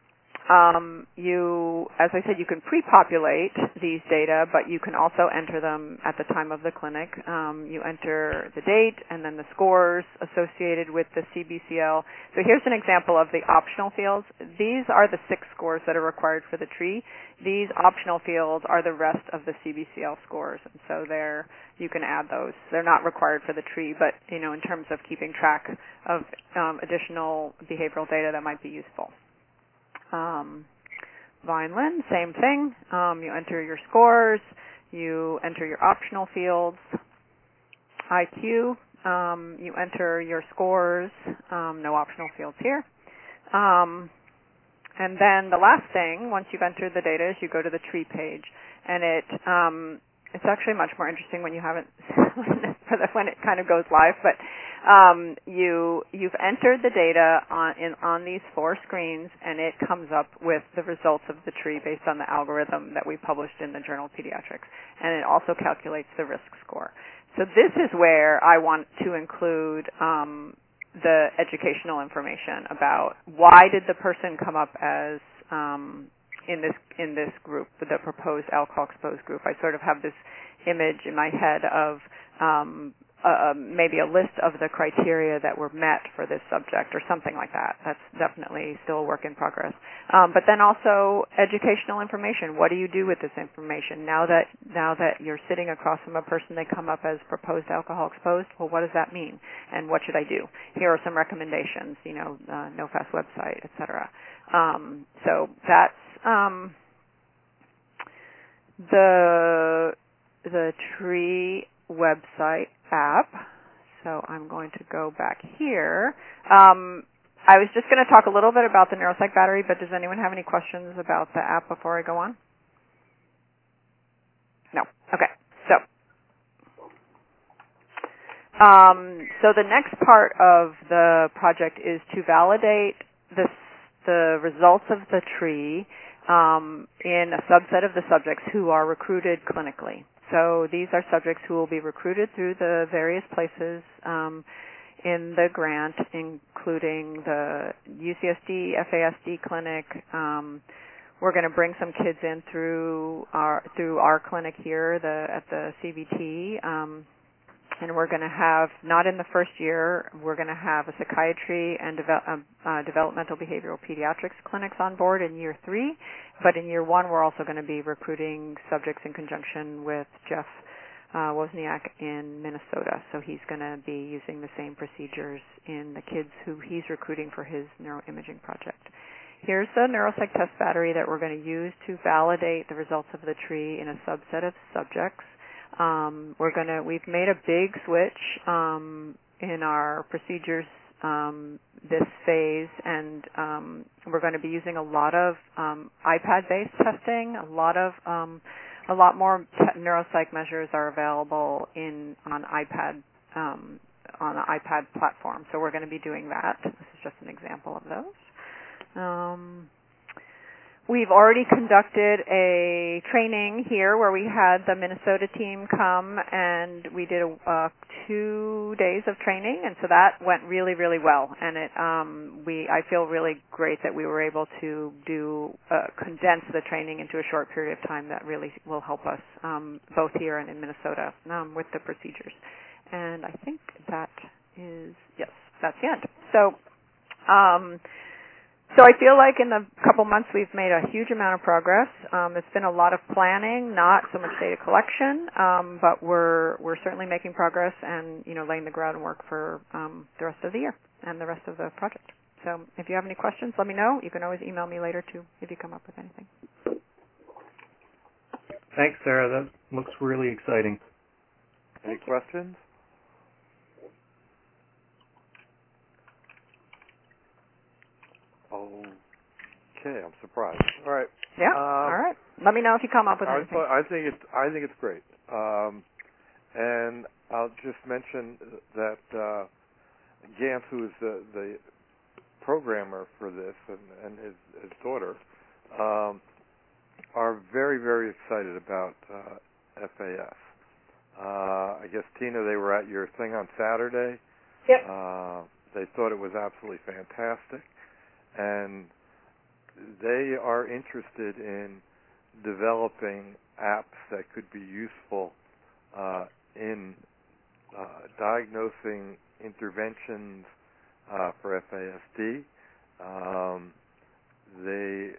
Um, you, as I said, you can pre-populate these data, but you can also enter them at the time of the clinic. Um, you enter the date and then the scores associated with the C B C L. So here's an example of the optional fields. These are the six scores that are required for the tree. These optional fields are the rest of the C B C L scores, and so there you can add those. They're not required for the tree, but you know, in terms of keeping track of um, additional behavioral data, that might be useful. Um, Vineland, same thing. Um, you enter your scores, you enter your optional fields. I Q, um, you enter your scores, um, no optional fields here. Um, and then the last thing, once you've entered the data, is you go to the tree page, and it um, it's actually much more interesting when you haven't when it kind of goes live, but um, you you've entered the data on in on these four screens, and it comes up with the results of the tree based on the algorithm that we published in the Journal of Pediatrics, and it also calculates the risk score. So this is where I want to include um, the educational information about why did the person come up as um, in this in this group, the proposed alcohol exposed group. I sort of have this image in my head of um, uh, maybe a list of the criteria that were met for this subject or something like that. That's definitely still a work in progress. Um, but then also educational information. What do you do with this information? Now that now that you're sitting across from a person, they come up as proposed alcohol exposed. Well, what does that mean? And what should I do? Here are some recommendations, you know, uh, NOFAS website, et cetera. Um, so that's um, the the tree website app. So I'm going to go back here. Um, I was just going to talk a little bit about the Neuropsych battery, but does anyone have any questions about the app before I go on? No. Okay. So, um, so the next part of the project is to validate this, the results of the tree um, in a subset of the subjects who are recruited clinically. So these are subjects who will be recruited through the various places um, in the grant, including the U C S D, F A S D clinic. Um, we're going to bring some kids in through our through our clinic here, the at the C V T, um, and we're going to have, not in the first year, we're going to have a psychiatry and devel- uh, uh, developmental behavioral pediatrics clinics on board in year three. But in year one, we're also going to be recruiting subjects in conjunction with Jeff uh, Wozniak in Minnesota. So he's going to be using the same procedures in the kids who he's recruiting for his neuroimaging project. Here's the Neuropsych test battery that we're going to use to validate the results of the tree in a subset of subjects. Um, we're going to, we've made a big switch um, in our procedures um, this phase, and um, we're going to be using a lot of um, iPad-based testing. A lot of, um, a lot more te- neuropsych measures are available in on iPad um, on the iPad platform. So we're going to be doing that. This is just an example of those. Um, We've already conducted a training here where we had the Minnesota team come, and we did a, uh, two days of training, and so that went really, really well. And it, um, we, I feel really great that we were able to do uh, condense the training into a short period of time. That really will help us um, both here and in Minnesota um, with the procedures. And I think that is yes, that's the end. So. Um, So I feel like in the couple months we've made a huge amount of progress. Um, it's been a lot of planning, not so much data collection, um, but we're we're certainly making progress and you know laying the groundwork for um, the rest of the year and the rest of the project. So if you have any questions, let me know. You can always email me later too if you come up with anything. Thanks, Sarah. That looks really exciting. Any questions? Okay, I'm surprised. All right. Yeah. Um, all right. Let me know if you come up with I, anything. I think it's I think it's great. Um, and I'll just mention that uh, Gant, who is the, the programmer for this, and, and his, his daughter, um, are very, very excited about uh, F A S. Uh, I guess, Tina, they were at your thing on Saturday. Yep. Uh, they thought it was absolutely fantastic. And they are interested in developing apps that could be useful uh, in uh, diagnosing interventions uh, for F A S D. Um, they,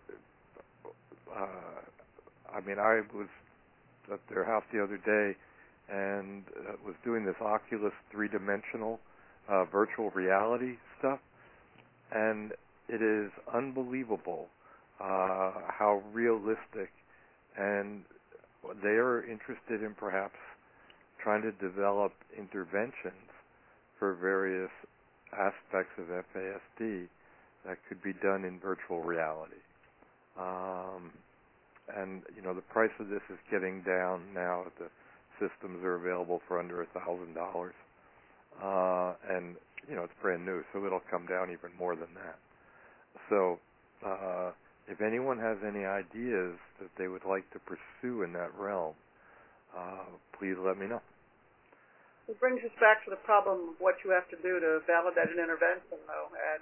uh, I mean, I was at their house the other day and uh, was doing this Oculus three-dimensional uh, virtual reality stuff, and it is unbelievable uh, how realistic, and they are interested in perhaps trying to develop interventions for various aspects of F A S D that could be done in virtual reality. Um, and, you know, the price of this is getting down now. The systems are available for under a thousand dollars. Uh, and, you know, it's brand new, so it'll come down even more than that. So uh, if anyone has any ideas that they would like to pursue in that realm, uh, please let me know. It brings us back to the problem of what you have to do to validate an intervention, though, Ed.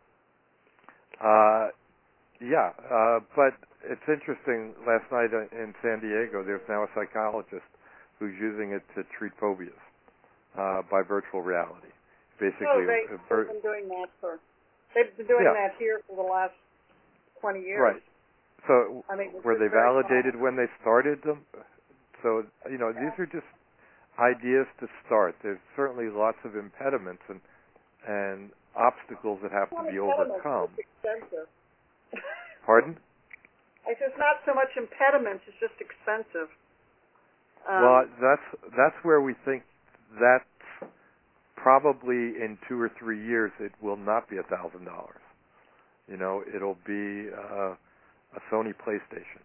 Uh, yeah, uh, but it's interesting. Last night in San Diego, there's now a psychologist who's using it to treat phobias. uh, by virtual reality. Basically, oh, they, uh, they've been doing that for, they've been doing yeah. that here for the last twenty years. Right. So I mean, were they validated when they started them? So, you know, these are just ideas to start. There's certainly lots of impediments and and obstacles that have to be overcome. It's expensive. Pardon? I said it's not so much impediments, it's just expensive. Um, Well, that's that's where we think that's probably in two or three years it will not be a thousand dollars. You know, it'll be uh, a Sony PlayStation,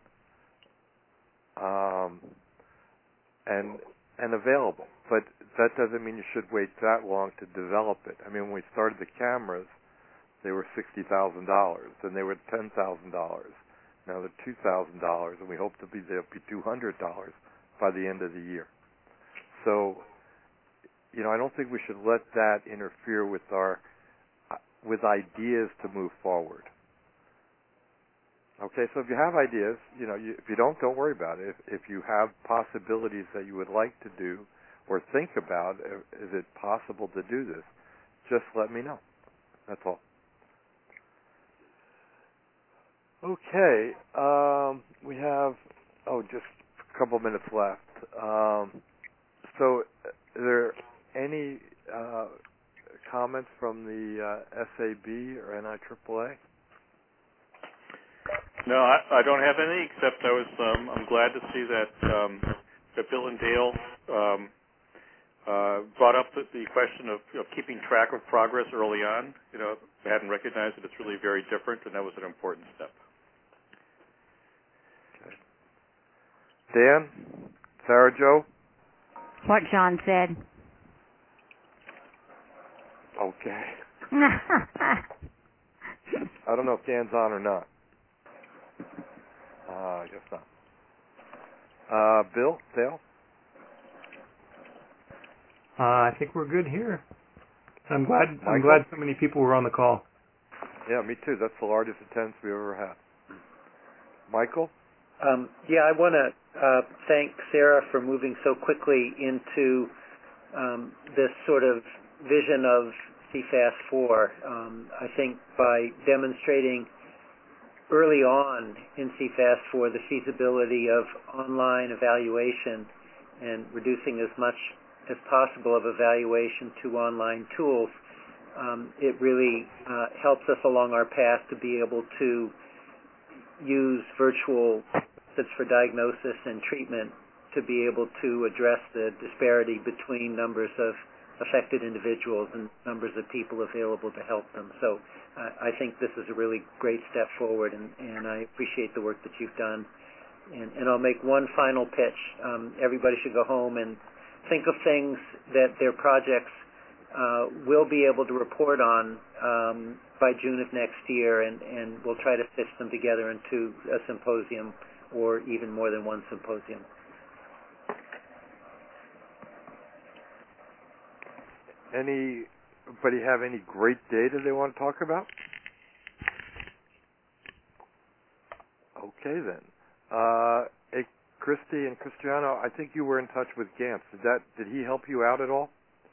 um, and and available. But that doesn't mean you should wait that long to develop it. I mean, when we started the cameras, they were sixty thousand dollars, then they were ten thousand dollars. Now they're two thousand dollars, and we hope to be they'll be two hundred dollars by the end of the year. So, you know, I don't think we should let that interfere with our with ideas to move forward. Okay, so if you have ideas, you know, you, if you don't, don't worry about it. If, if you have possibilities that you would like to do or think about, is it possible to do this? Just let me know. That's all. Okay, um, we have, oh, just a couple minutes left. Um, so, are there any uh, comments from the uh, S A B or N I triple A? No, I, I don't have any, except I was um, I'm glad to see that um, that Bill and Dale um, uh, brought up the, the question of, of keeping track of progress early on. You know, they hadn't recognized that it's really very different, and that was an important step. Okay. Dan, Sarah Jo. What John said. Okay. I don't know if Dan's on or not. Uh, I guess not. Uh, Bill, Dale? Uh, I think we're good here. I'm glad. Michael? I'm glad so many people were on the call. Yeah, me too. That's the largest attendance we ever had. Michael? Um, yeah, I want to uh, thank Sarah for moving so quickly into um, this sort of vision of C FAS four. Um, I think by demonstrating early on in C FAS four the feasibility of online evaluation and reducing as much as possible of evaluation to online tools, um, it really uh, helps us along our path to be able to use virtual methods for diagnosis and treatment to be able to address the disparity between numbers of affected individuals and numbers of people available to help them. So uh, I think this is a really great step forward, and, and I appreciate the work that you've done. And, and I'll make one final pitch. Um, everybody should go home and think of things that their projects uh, will be able to report on um, by June of next year, and, and we'll try to stitch them together into a symposium or even more than one symposium. Anybody have any great data they want to talk about? Okay then. Uh, hey, Christy and Cristiano, I think you were in touch with Gantz. Did that? Did he help you out at all?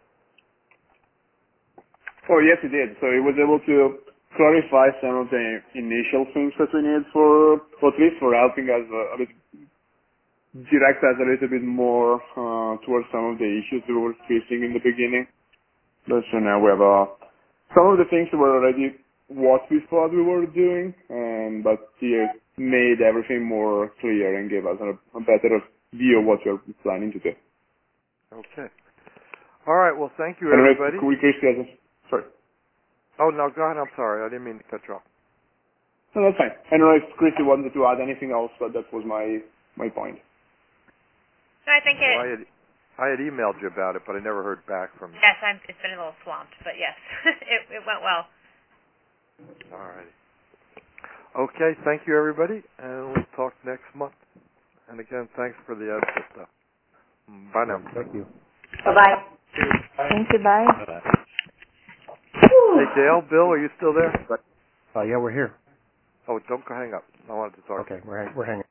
Oh yes, he did. So he was able to clarify some of the initial things that we need for, for at least for helping us a, a bit, direct us a little bit more uh, towards some of the issues we were facing in the beginning. But so now we have uh, some of the things were already what we thought we were doing, um, but he made everything more clear and gave us a, a better view of what we're planning to do. Okay. All right. Well, thank you, Anyway, everybody. we Christy, sorry. Oh no, go ahead. I'm sorry. I didn't mean to cut you off. No, that's fine. I don't know if Christy wanted to add anything else, but that was my my point. No, I think it. Well, I had I had emailed you about it, but I never heard back from you. Yes, I'm, it's been a little swamped, but yes, it, it went well. All right. Okay. Thank you, everybody, and we'll talk next month. And again, thanks for the extra stuff. Bye now. Thank you. Bye-bye. Thank you. Bye. Bye. Hey, Dale, Bill, are you still there? Uh, yeah, we're here. Oh, don't go hang up. I wanted to talk. Okay, we're hang- we're hanging.